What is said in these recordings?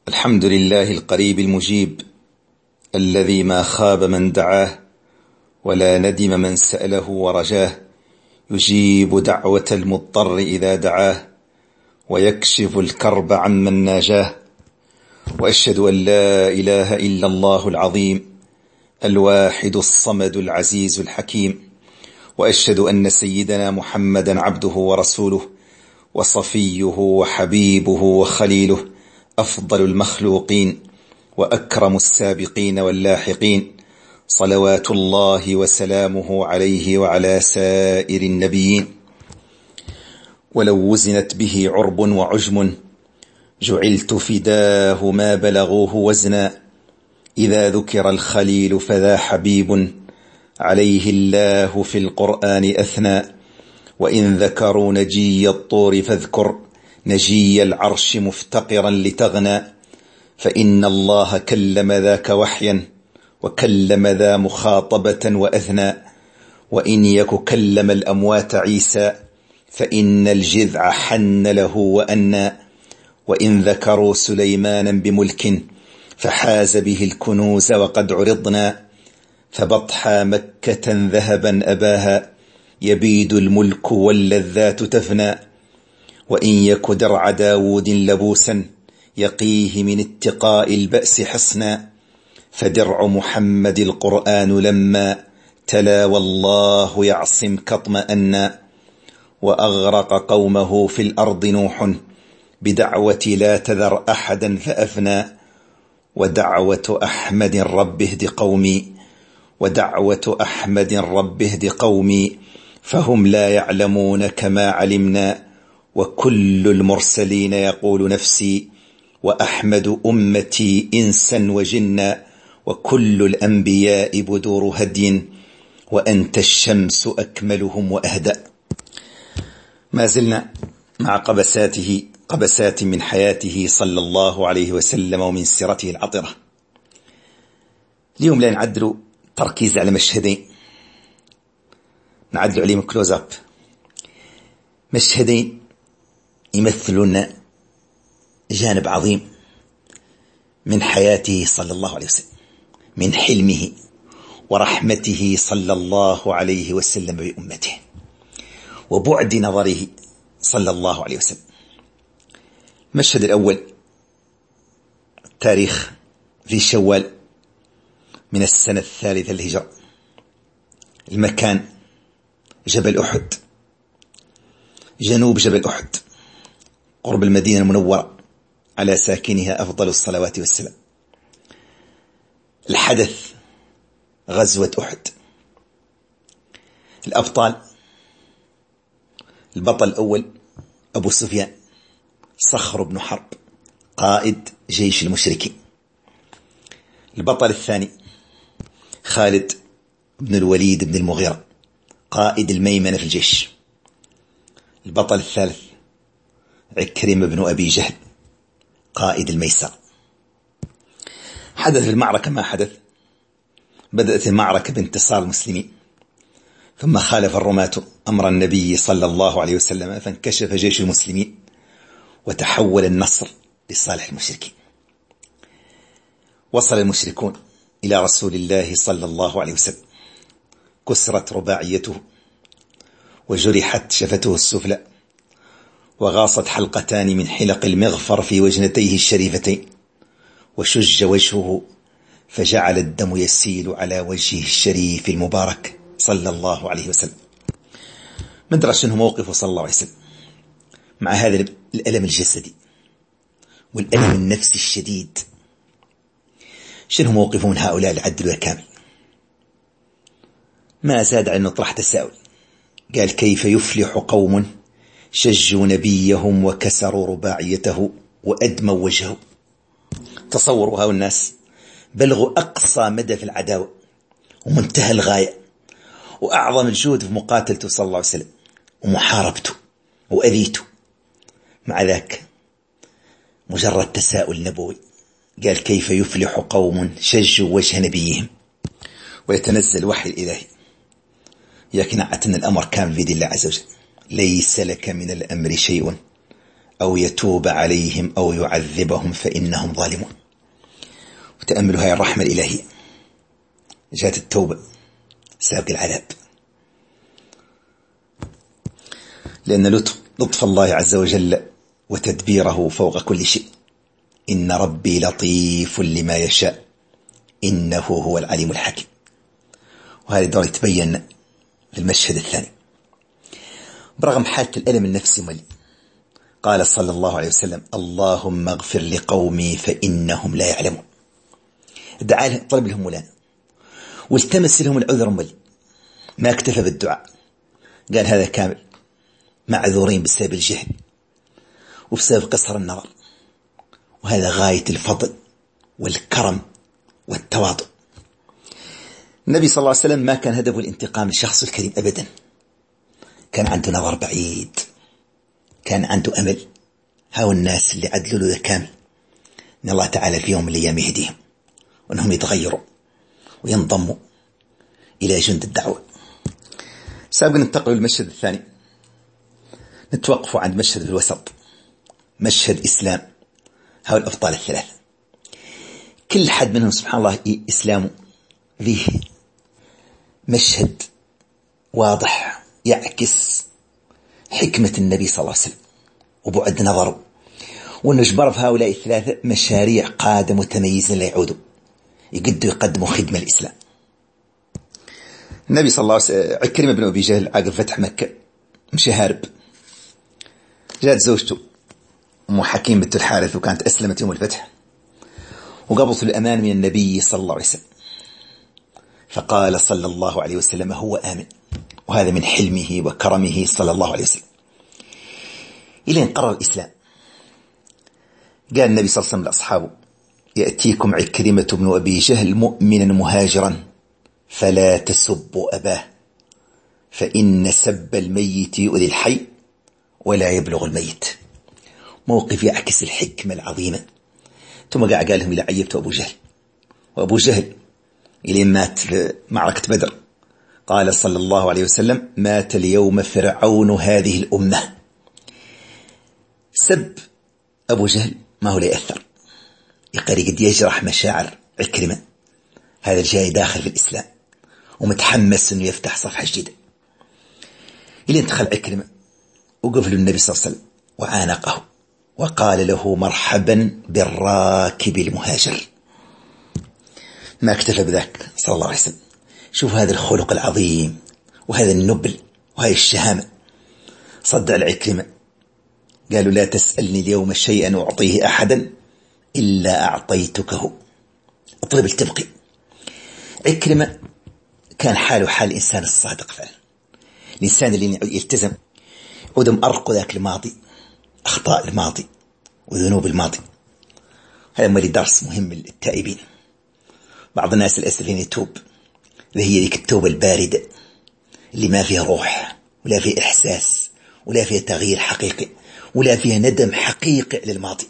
الحمد لله القريب المجيب، الذي ما خاب من دعاه ولا ندم من سأله ورجاه، يجيب دعوة المضطر إذا دعاه ويكشف الكرب عمن ناجاه. وأشهد أن لا إله إلا الله العظيم الواحد الصمد العزيز الحكيم، وأشهد أن سيدنا محمدا عبده ورسوله وصفيه وحبيبه وخليله، أفضل المخلوقين وأكرم السابقين واللاحقين، صلوات الله وسلامه عليه وعلى سائر النبيين. ولو وزنت به عرب وعجم جعلت فداه ما بلغوه وزنا، إذا ذكر الخليل فذا حبيب عليه الله في القرآن أثنى. وإن ذكروا نجي الطور فاذكر نجي العرش مفتقرا لتغنى، فإن الله كلم ذاك وحيا وكلم ذا مخاطبة وأثنى. وإن يك كلم الأموات عيسى فإن الجذع حن له وأنى. وإن ذكروا سليمانا بملك فحاز به الكنوز وقد عرضنا، فبطحى مكة ذهبا أباها يبيد الملك واللذات تفنى. وإن يك درع داود لبوسا يقيه من اتقاء البأس حصنا، فدرع محمد القرآن لما تلا والله يعصمك اطمأنا. وأغرق قومه في الأرض نوح بدعوة لا تذر أحدا فأفنى. ودعوة أحمد رب اهد قومي، ودعوة أحمد رب اهد قومي، فهم لا يعلمون كما علمنا. وكل المرسلين يقول نفسي، وأحمد أمتي إنسا وجنا. وكل الأنبياء بدور هدي، وأنت الشمس أكملهم وأهدأ. ما زلنا مع قبسات من حياته صلى الله عليه وسلم ومن سيرته العطرة. اليوم لا نعدل تركيز على مشهدين، نعدل عليهم كلوز اب، مشهدين يمثلون جانب عظيم من حياته صلى الله عليه وسلم، من حلمه ورحمته صلى الله عليه وسلم بأمته، وبعد نظره صلى الله عليه وسلم. المشهد الأول تاريخ في شوال من السنة 3 للهجرة، المكان جبل أحد، جنوب جبل أحد قرب المدينة المنورة على ساكنها أفضل الصلوات والسلام. الحدث غزوة أحد. الأبطال: البطل الأول أبو سفيان صخر بن حرب قائد جيش المشركين. البطل الثاني خالد بن الوليد بن المغيرة قائد الميمنة في الجيش. البطل الثالث عكرمة بن أبي جهل قائد الميسر. حدث المعركة ما حدث. بدأت المعركة بانتصار المسلمين، ثم خالف الرماة أمر النبي صلى الله عليه وسلم، فانكشف جيش المسلمين وتحول النصر لصالح المشركين. وصل المشركون إلى رسول الله صلى الله عليه وسلم، كسرت رباعيته وجرحت شفته السفلى، وغاصت حلقتان من حلق المغفر في وجنتيه الشريفتين، وشج وجهه فجعل الدم يسيل على وجهه الشريف المبارك صلى الله عليه وسلم. مدرى شنو موقفه صلى الله عليه وسلم مع هذا الألم الجسدي والألم النفسي الشديد؟ شنو موقفه من هؤلاء العدل والكامل؟ ما زاد عن طرح تساؤل. قال: كيف يفلح قوم شجوا نبيهم وكسروا رباعيته وأدموا وجهه؟ تصوروا هؤلاء الناس بلغوا أقصى مدى في العداوة ومنتهى الغاية وأعظم الجهود في مقاتلته صلى الله عليه وسلم ومحاربته وأذيته، مع ذلك مجرد تساؤل نبوي قال: كيف يفلح قوم شجوا وجه نبيهم؟ ويتنزل وحي الإلهي يقنعت أن الأمر كامل بيد الله عز وجل. ليس لك من الأمر شيء أو يتوب عليهم أو يعذبهم فإنهم ظالمون. وتأملوا هاي الرحمة الإلهية، جاءت التوبة سابق العذاب، لأن لطف الله عز وجل وتدبيره فوق كل شيء. إن ربي لطيف لما يشاء إنه هو العليم الحكيم. وهذا الدور يتبين في المشهد الثاني. برغم حالة الألم النفسي ملي، قال صلى الله عليه وسلم: اللهم اغفر لقومي فإنهم لا يعلمون. دعا لهم، طلب لهم مولانا، والتمس لهم العذر ملي، ما اكتفى بالدعاء، قال هذا كامل، معذورين بسبب الجهل وبسبب قصر النظر. وهذا غاية الفضل والكرم والتواضع. النبي صلى الله عليه وسلم ما كان هدفه الانتقام للشخص الكريم أبدا، كان عنده نظر بعيد، كان عنده أمل. هاو الناس اللي عدلوا له كامل إن الله تعالى في يوم من الأيام يهديهم، وأنهم يتغيروا وينضموا إلى جند الدعوة. سابقا ننتقل للمشهد الثاني، نتوقف عند مشهد الوسط، مشهد إسلام هاو الأبطال الثلاثة. كل حد منهم سبحان الله إسلامه فيه مشهد واضح يعكس حكمة النبي صلى الله عليه وسلم وبعد نظره، وأنه اجبر في هؤلاء الثلاثة مشاريع قادة متميزة لا يعودوا يقدموا خدمة الإسلام. النبي صلى الله عليه وسلم، عكرمة بن أبي جهل عقب فتح مكة مشي هارب، جاءت زوجته أم حكيم بنت الحارث وكانت أسلمت يوم الفتح، وقبضت الأمان من النبي صلى الله عليه وسلم، فقال صلى الله عليه وسلم: هو آمن. وهذا من حلمه وكرمه صلى الله عليه وسلم. إلى أن قرر الإسلام، قال النبي صلى الله عليه وسلم لأصحابه: يأتيكم عكرمة بن أبي جهل مؤمنا مهاجرا فلا تسبوا أباه، فإن سب الميت يؤذي الحي ولا يبلغ الميت. موقف يعكس الحكمة العظيمة. ثم قال لهم: إلى عيبت أبو جهل. وأبو جهل إلى مات في معركة بدر، قال صلى الله عليه وسلم: مات اليوم فرعون هذه الأمة. سب أبو جهل ما هو لا يأثر، يقدر قد يجرح مشاعر عكرمة، هذا الجاي داخل في الإسلام ومتحمس أنه يفتح صفحة جديدة. إلى أن دخل عكرمة وقف له النبي صلى الله عليه وسلم وعانقه وقال له: مرحبا بالراكب المهاجر. ما اكتفى بذاك صلى الله عليه وسلم، شوف هذا الخلق العظيم وهذا النبل وهذه الشهامة. صدع العكرمة، قالوا: لا تسألني اليوم شيئا أعطيه أحدا إلا أعطيتكه، اطلب التبقي. عكرمة كان حاله حال الإنسان الصادق فعلا، الإنسان اللي يلتزم عدم أرق ذاك الماضي، أخطاء الماضي وذنوب الماضي. هذا مالي درس مهم للتائبين. بعض الناس الأسفين يتوب، وهي ذيك التوبة الباردة اللي ما فيها روح ولا فيها إحساس ولا فيها تغيير حقيقي ولا فيها ندم حقيقي للماضي.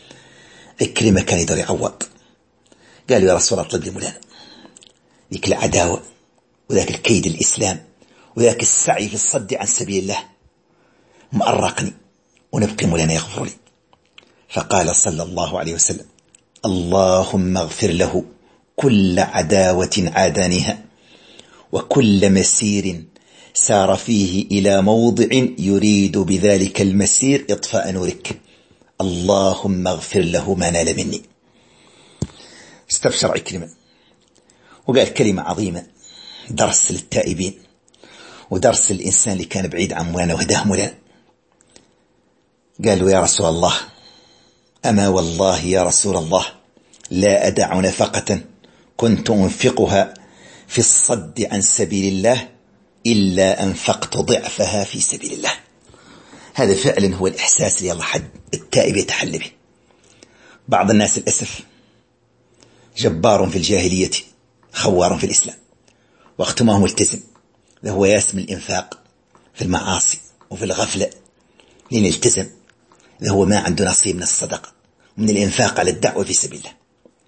عكرمة كان يقدر يعوض، قالوا: يا رسول الله اطلب لي مولانا، ذيك العداوة وذاك الكيد الإسلام وذاك السعي في الصد عن سبيل الله مأرقني، ونبقي مولانا يغفر لي. فقال صلى الله عليه وسلم: اللهم اغفر له كل عداوة عادانها وكل مسير سار فيه إلى موضع يريد بذلك المسير إطفاء نورك، اللهم اغفر له ما نال مني. استبشر عكرمة وقال كلمة عظيمة، درس للتائبين ودرس للإنسان اللي كان بعيد عن مولانا وهداه مولانا. قالوا: يا رسول الله، أما والله يا رسول الله لا أدع نفقة كنت أنفقها في الصد عن سبيل الله إلا أنفقت ضعفها في سبيل الله. هذا فعلا هو الإحساس اللي الله حد التائب يتحل به. بعض الناس الأسف جبار في الجاهلية خوار في الإسلام، وقت ما هو ملتزم هو ياسم الإنفاق في المعاصي وفي الغفلة، لين التزم هو ما عنده نصيب من الصدقة ومن الإنفاق على الدعوة في سبيل الله.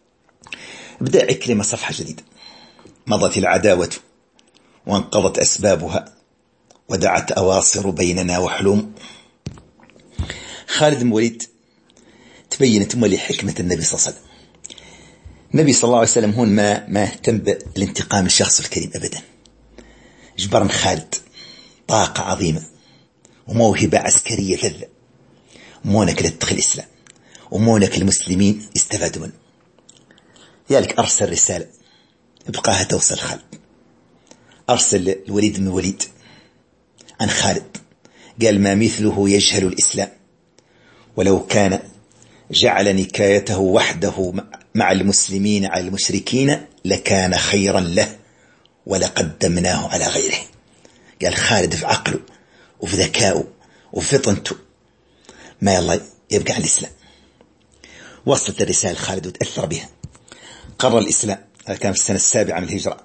بدأ عكرمة صفحة جديدة، مضت العداوة وانقضت أسبابها ودعت أواصر بيننا وحلوم، خالد بن الوليد تبينت مولي حكمة النبي صلى الله عليه وسلم. النبي صلى الله عليه وسلم هون ما اهتم بالانتقام للشخص الكريم أبدا. جبرن خالد طاقة عظيمة وموهبة عسكرية فذة، مونك لتدخل الإسلام ومونك المسلمين استفادوا منه. يالك أرسل رسالة ابقاها توصل خالد. أرسل الوليد بن الوليد عن خالد، قال ما مثله يجهل الإسلام، ولو كان جعل نكايته وحده مع المسلمين على المشركين لكان خيرا له ولقدمناه على غيره. قال خالد في عقله وفي ذكائه وفي فطنته ما يلا يبقى على الإسلام. وصلت الرسالة خالد وتأثر بها، قرر الإسلام. هذا كان في السنة 7 من الهجرة.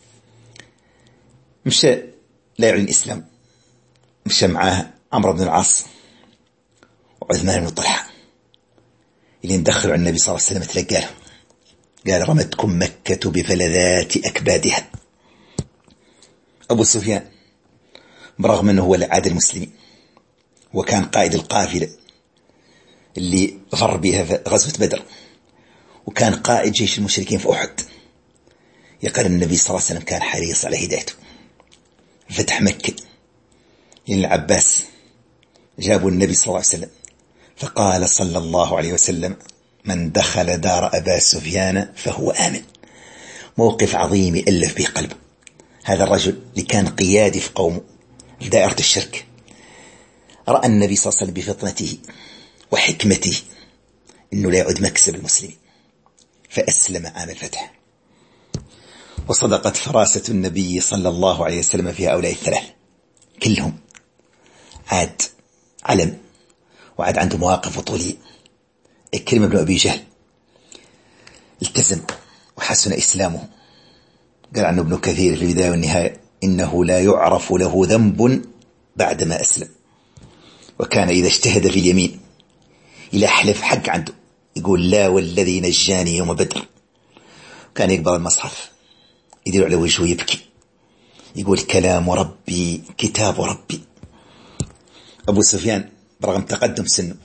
مشى لا يعلن الإسلام، مشى معاه عمرو بن العاص وعثمان بن طلحة اللي ندخلوا على النبي صلى الله عليه وسلم. تلقاله قال رمتكم مكة بفلذات أكبادها. أبو سفيان برغم أنه هو عاد المسلمين وكان قائد القافلة اللي فر بها في غزوة بدر، وكان قائد جيش المشركين في أحد، يقال النبي صلى الله عليه وسلم كان حريص على هدايته. فتح مكة لأن العباس جابوا النبي صلى الله عليه وسلم، فقال صلى الله عليه وسلم من دخل دار أبا سفيان فهو آمن. موقف عظيم يألف به قلبه. هذا الرجل اللي كان قيادي في قومه لدائرة الشرك رأى النبي صلى الله عليه وسلم بفطنته وحكمته إنه لا يعد مكسب المسلمين، فأسلم عام الفتح. وصدقت فراسة النبي صلى الله عليه وسلم في هؤلاء الثلاث كلهم. عاد علم وعاد عنده مواقف بطولية. إكرمة بن أبي جهل التزم وحسن إسلامه. قال عنه ابن كثير في البداية والنهاية إنه لا يعرف له ذنب بعدما أسلم، وكان إذا اجتهد في اليمين إلى حلف حق عنده يقول لا والذي نجاني يوم بدر. كان يقبل المصحف يدير على وجهه يبكي يقول كلام ربي كتاب ربي. أبو سفيان برغم تقدم سنه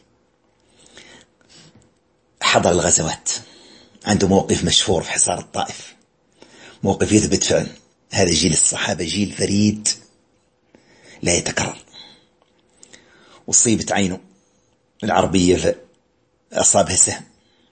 حضر الغزوات، عنده موقف مشهور في حصار الطائف، موقف يثبت فعلا هذا جيل الصحابة جيل فريد لا يتكرر. وصيبت عينه العربية فأصابها سهم،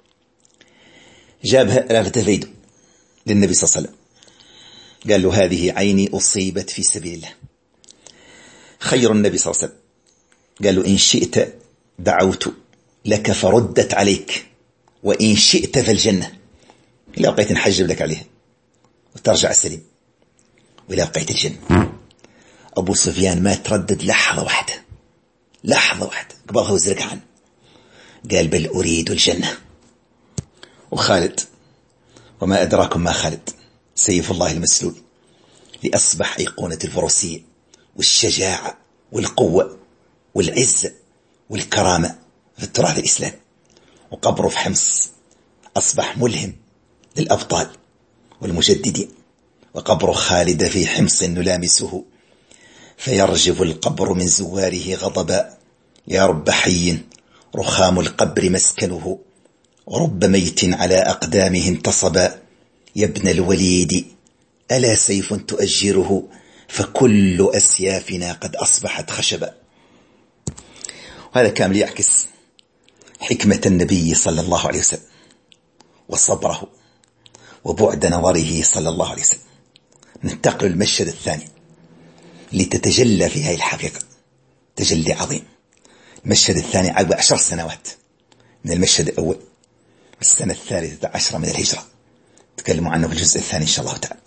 جابها لافته في يده للنبي صلى الله عليه وسلم، قال له هذه عيني أصيبت في سبيل الله. خير النبي صلى الله عليه وسلم قال له إن شئت دعوت لك فردت عليك، وإن شئت فالجنة. إلا بقيت نحجب لك عليها وترجع السليم، وإلا بقيت الجنة. أبو سفيان ما تردد لحظة واحدة قبلها وزرق عنه، قال بل أريد الجنة. وخالد وما أدراكم ما خالد، سيف الله المسلول لأصبح أيقونة الفروسية والشجاعة والقوة والعزة والكرامة في التراث الإسلامي. وقبره في حمص أصبح ملهم للأبطال والمجددين. وقبر خالد في حمص نلامسه فيرجف القبر من زواره غضبا، يا رب حي رخام القبر مسكنه، ورب ميت على أقدامه انتصبا، يا ابن الوليد ألا سيف تؤجره، فكل أسيافنا قد أصبحت خشبا. وهذا كامل يعكس حكمة النبي صلى الله عليه وسلم وصبره وبعد نظره صلى الله عليه وسلم. ننتقل للمشهد الثاني اللي تتجلى في هذه الحقيقة تجلي عظيم. المشهد الثاني عقب 10 سنوات من المشهد الأول، السنة 13 من الهجرة، تكلموا عنه في الجزء الثاني إن شاء الله تعالى.